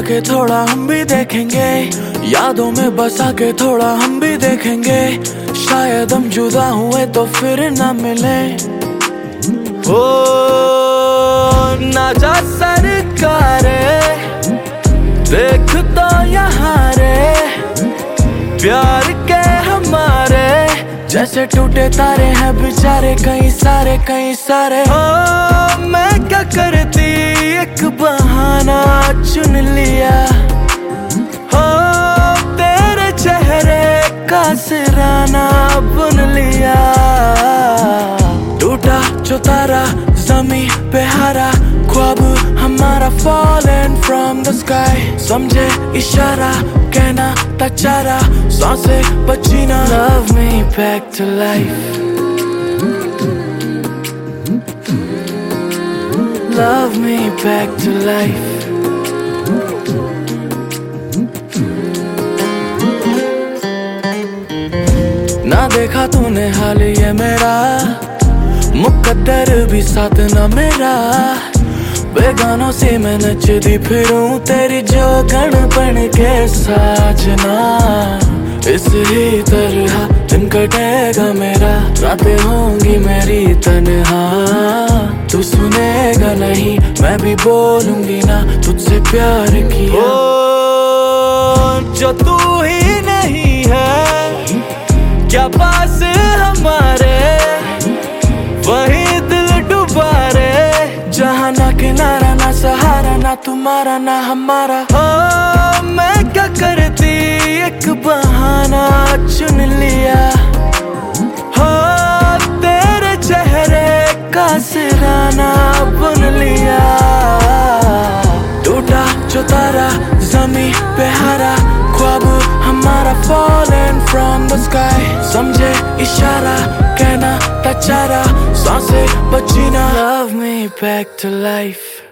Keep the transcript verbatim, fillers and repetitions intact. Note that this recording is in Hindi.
के थोड़ा हम भी देखेंगे, यादों में बसा के थोड़ा हम भी देखेंगे। शायद हम जुदा हुए तो फिर ना मिले। ओ ना जा सरकारे, देख तो यहाँ रे प्यार के हमारे जैसे टूटे तारे हैं बेचारे कई सारे कई सारे। ओ मैं क्या करती एक बहाना चुन लिया, हो तेरे चेहरे का सिराना बुन लिया। टूटा जो तारा ज़मीं पे हारा, ख्वाब हमारा falling from the sky। समझे इशारा कहना था चारा, सांसें बची ना। Love me back to life, love me back to life। ना देखा तूने हाल ये मेरा, मुकद्दर भी साथ ना मेरा। बेगानों से मैं नचती फिरूं तेरी जोगण बन के साजना। इस ही तरह दिन कटेगा मेरा, रातें होंगी मेरी तन्हा। तू सुनेगा नहीं मैं भी बोलूंगी ना, तुझसे प्यार किया। ओ जो तू ही नहीं है क्या पास हमारे, वही दिल डुबा रे। जहाँ ना किनारा ना सहारा, ना तुम्हारा ना हमारा। हो मैं क्या करती एक बहाना चुन लिया, हो तेरे चेहरे का सिराना बुन लिया। टूटा जो तारा ज़मीं पे हारा, ख्वाब हमारा falling from the sky। समझे इशारा कहना था चारा, सांसें बची ना। Love me back to life,